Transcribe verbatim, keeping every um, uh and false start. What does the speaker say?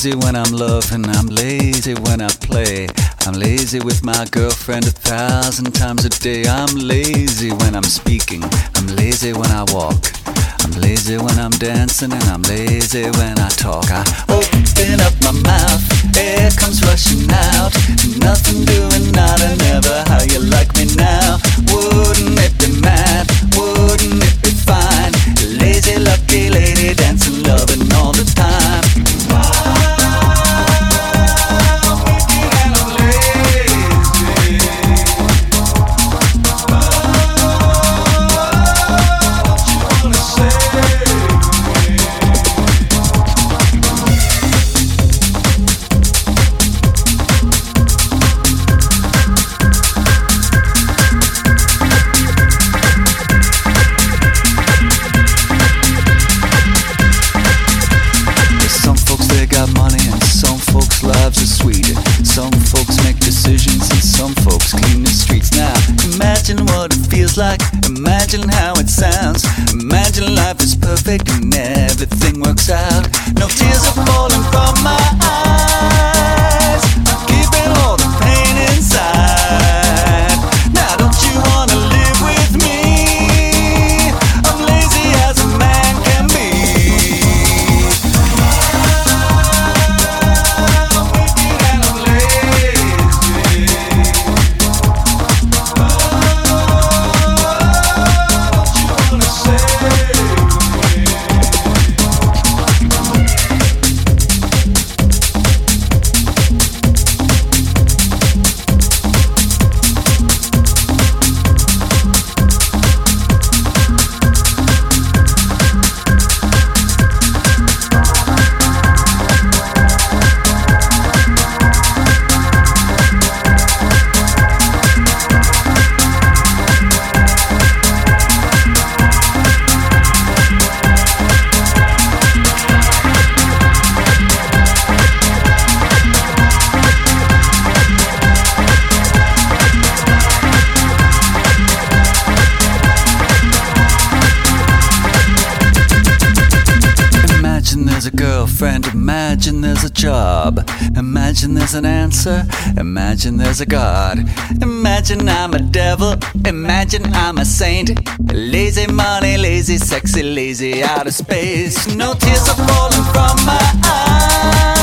lazy when I'm loving, I'm lazy when I play. I'm lazy with my girlfriend a thousand times a day. I'm lazy when I'm speaking, I'm lazy when I walk. I'm lazy when I'm dancing and I'm lazy when I talk. I open up my mouth, air comes rushing out. Nothing doing, nada, never. How you like me now? Wouldn't it be mad? Wouldn't it be fine? Lazy, lucky lady, dancing, loving all the time. Lives are sweeter. Some folks make decisions and some folks clean the streets. Now imagine what it feels like, imagine how it sounds. Imagine life is perfect and everything works out. No tears are falling from my eyes, I'm keeping all the pain inside. Now don't you wanna live with me? I'm lazy as a man can be. There's a girlfriend, imagine there's a job. Imagine there's an answer, imagine there's a God. Imagine I'm a devil, imagine I'm a saint. Lazy money, lazy sexy, lazy out of space. No tears are falling from my eyes.